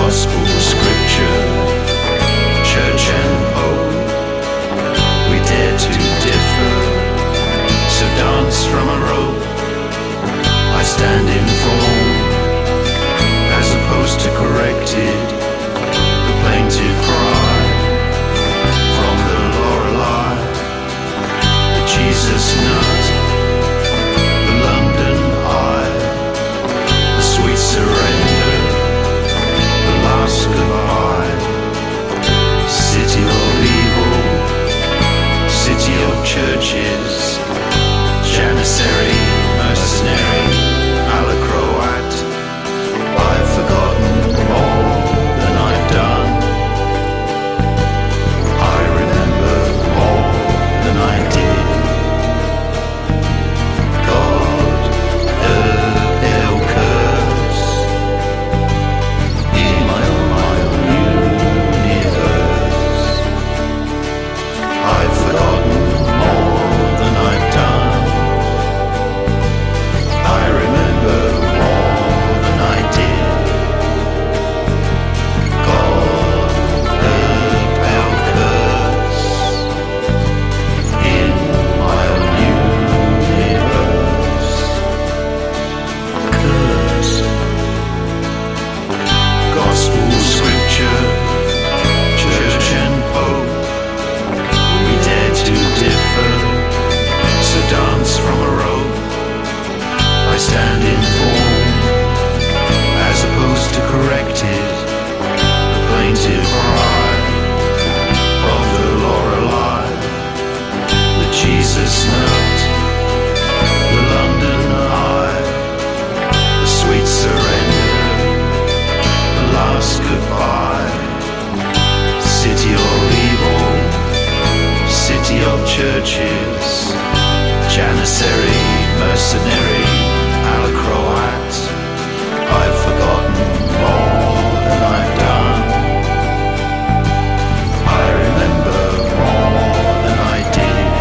Gospel, scripture, church and pope, we dare to differ, so dance from a rope. I stand informed, as opposed to corrected, the plaintive cry from the Lorelei, the Jesus nut, the London eye, the sweet surrender, the last goodbye. City of evil, city of churches, Janissary, mercenary, Alacroat. I've forgotten more than I've done. I remember more than I did. God, hell curse in my own universe. I've forgotten more than I've done. I remember more than I did. God, hell curse in my own universe. Curse. Gospel, scripture, church and pope, we dare to differ, so dance from a rope. I stand informed, as opposed to corrected, the plaintive cry of the Lorelei, the Jesus nut, the London eye, the sweet surrender, the last goodbye. City of evil, city of churches, Janissary, mercenary, Alacroat. I've forgotten more than I've done. I remember more than I did.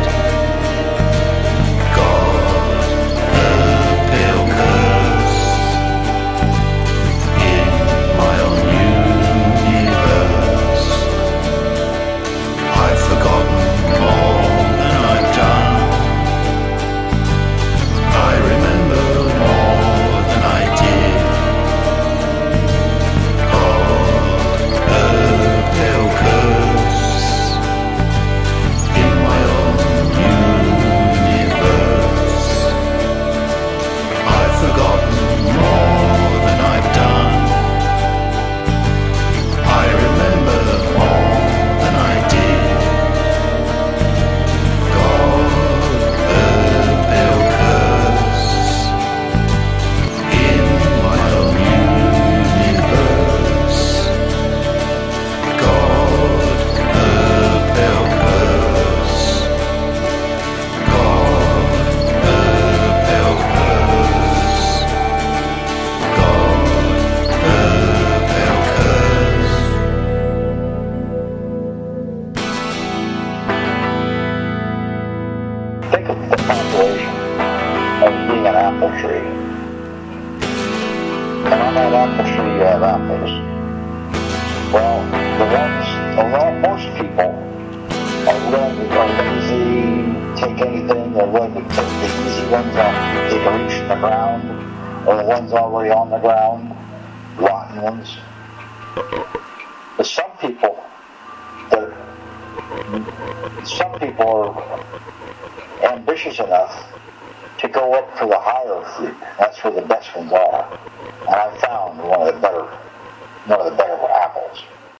God, pale curse in my own universe. I've forgotten more than I've done. I remember more than I did. God, pale curse in my own universe. I've forgotten more than I've done. I remember more than I did. God, pale curse in my own universe. God, pale curse. God, pale curse. God, pale curse. Think of the population as being an apple tree. And on that apple tree you have apples. Well, most people are lazy, take anything, they're willing to take the easy ones off they can reach from the ground, or the ones already on the ground, rotten ones. But some people are ambitious enough to go up for the higher fruit. That's where the best ones are. And I found one of the better apples.